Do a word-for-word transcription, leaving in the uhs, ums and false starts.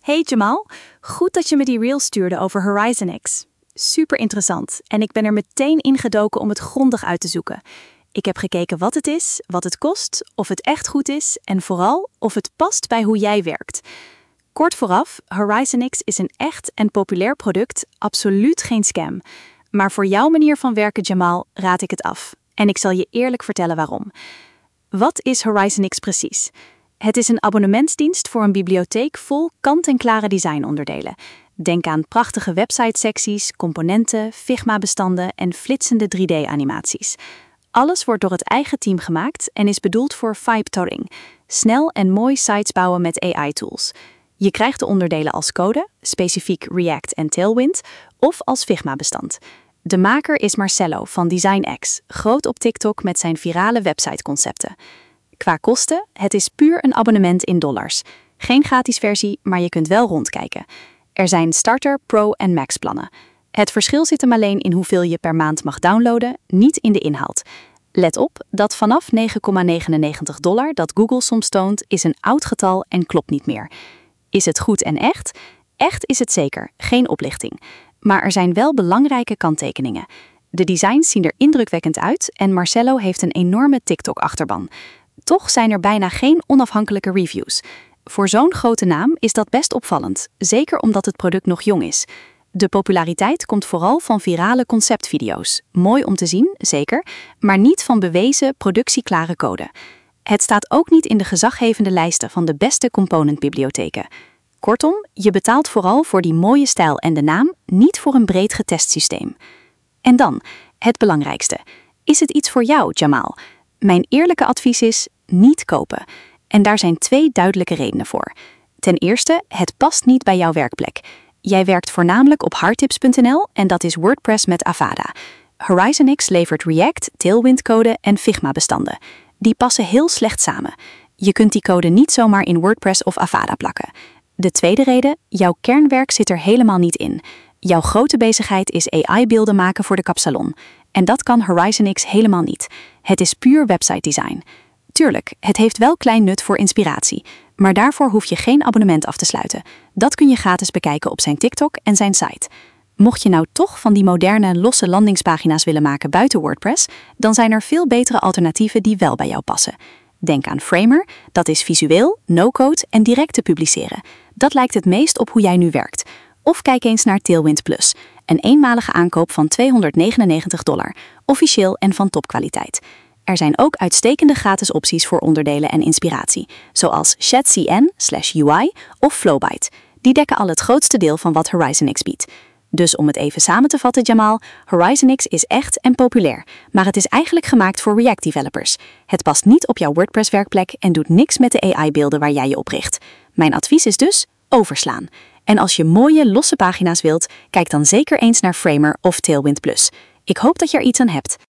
Hey Jamal, goed dat je me die reel stuurde over Horizon X. Super interessant en ik ben er meteen ingedoken om het grondig uit te zoeken. Ik heb gekeken wat het is, wat het kost, of het echt goed is en vooral of het past bij hoe jij werkt. Kort vooraf, Horizon X is een echt en populair product, absoluut geen scam. Maar voor jouw manier van werken, Jamal, raad ik het af. En ik zal je eerlijk vertellen waarom. Wat is Horizon X precies? Het is een abonnementsdienst voor een bibliotheek vol kant-en-klare designonderdelen. Denk aan prachtige website-secties, componenten, Figma-bestanden en flitsende drie D-animaties. Alles wordt door het eigen team gemaakt en is bedoeld voor vibe-torring. Snel en mooi sites bouwen met A I-tools. Je krijgt de onderdelen als code, specifiek React en Tailwind, of als Figma-bestand. De maker is Marcelo van DesignX, groot op TikTok met zijn virale websiteconcepten. Qua kosten, het is puur een abonnement in dollars. Geen gratis versie, maar je kunt wel rondkijken. Er zijn starter, pro en max plannen. Het verschil zit hem alleen in hoeveel je per maand mag downloaden, niet in de inhoud. Let op, dat vanaf negen komma negenennegentig dollar dat Google soms toont, is een oud getal en klopt niet meer. Is het goed en echt? Echt is het zeker, geen oplichting. Maar er zijn wel belangrijke kanttekeningen. De designs zien er indrukwekkend uit en Marcelo heeft een enorme TikTok-achterban. Toch zijn er bijna geen onafhankelijke reviews. Voor zo'n grote naam is dat best opvallend, zeker omdat het product nog jong is. De populariteit komt vooral van virale conceptvideo's. Mooi om te zien, zeker, maar niet van bewezen, productieklare code. Het staat ook niet in de gezaggevende lijsten van de beste componentbibliotheken. Kortom, je betaalt vooral voor die mooie stijl en de naam, niet voor een breed getest systeem. En dan, het belangrijkste. Is het iets voor jou, Jamal? Mijn eerlijke advies is niet kopen. En daar zijn twee duidelijke redenen voor. Ten eerste, het past niet bij jouw werkplek. Jij werkt voornamelijk op hardtips punt n l en dat is WordPress met Avada. Horizon X levert React, Tailwind code en Figma-bestanden. Die passen heel slecht samen. Je kunt die code niet zomaar in WordPress of Avada plakken. De tweede reden, jouw kernwerk zit er helemaal niet in. Jouw grote bezigheid is A I-beelden maken voor de kapsalon. En dat kan Horizon X helemaal niet. Het is puur website design. Tuurlijk, het heeft wel klein nut voor inspiratie, maar daarvoor hoef je geen abonnement af te sluiten. Dat kun je gratis bekijken op zijn TikTok en zijn site. Mocht je nou toch van die moderne, losse landingspagina's willen maken buiten WordPress, dan zijn er veel betere alternatieven die wel bij jou passen. Denk aan Framer, dat is visueel, no-code en direct te publiceren. Dat lijkt het meest op hoe jij nu werkt. Of kijk eens naar Tailwind Plus, een eenmalige aankoop van tweehonderdnegenennegentig dollar, officieel en van topkwaliteit. Er zijn ook uitstekende gratis opties voor onderdelen en inspiratie, zoals ShadCN slash U I of Flowbyte. Die dekken al het grootste deel van wat Horizon X biedt. Dus om het even samen te vatten, Jamal, Horizon X is echt en populair, maar het is eigenlijk gemaakt voor React-developers. Het past niet op jouw WordPress-werkplek en doet niks met de A I-beelden waar jij je op richt. Mijn advies is dus overslaan. En als je mooie, losse pagina's wilt, kijk dan zeker eens naar Framer of Tailwind Plus. Ik hoop dat je er iets aan hebt.